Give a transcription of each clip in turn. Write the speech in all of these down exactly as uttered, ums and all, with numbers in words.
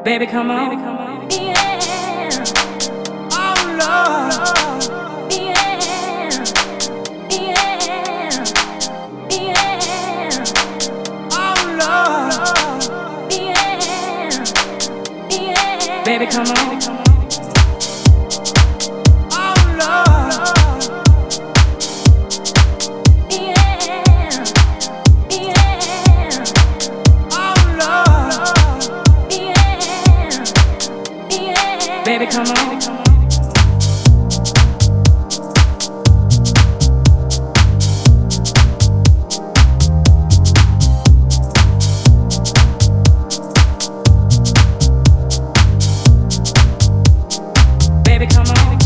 Baby, come on. Baby, come on. Yeah. Oh Lord. Yeah. Yeah. Yeah. Oh Lord. Yeah. Yeah. Baby, come on. Oh Lord. Yeah. Yeah. Oh Lord. Yeah. Yeah. Baby, come on. Baby, come on.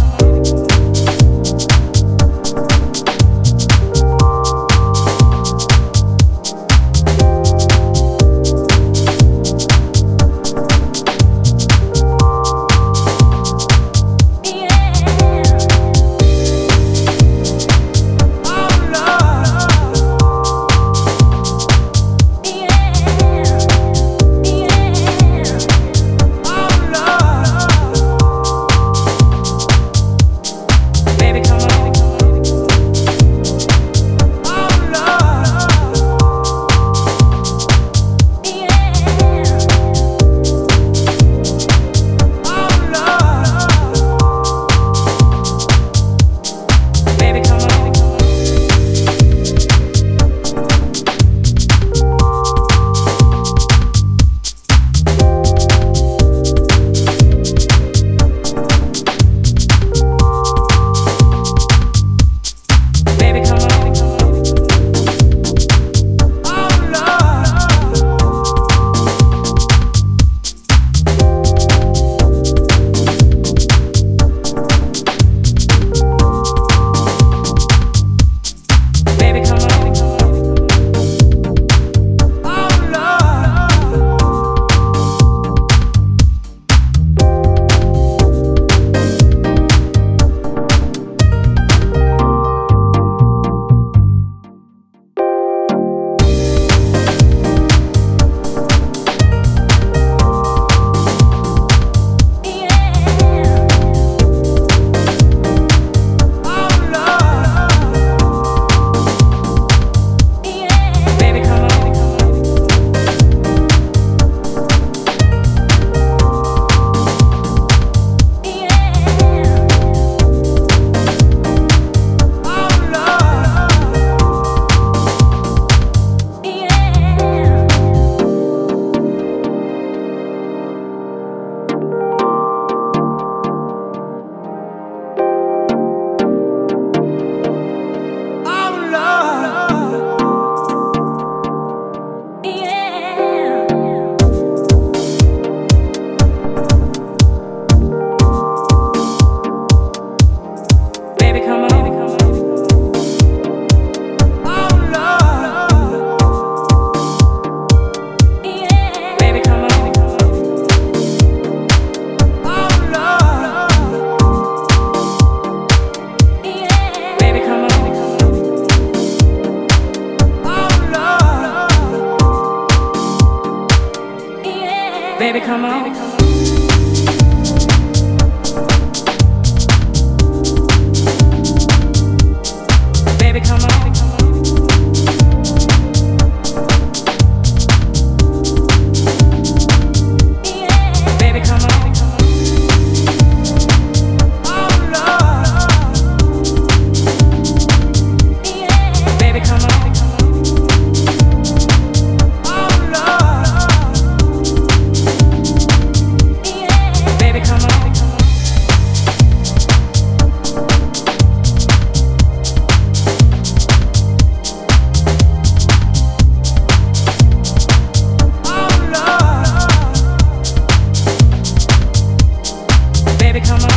Baby, come on. Baby, come on. Baby, come on. Oh Lord. Yeah. Baby, come on. Oh Lord. Yeah. Baby, come on. Oh Lord. Baby, come on.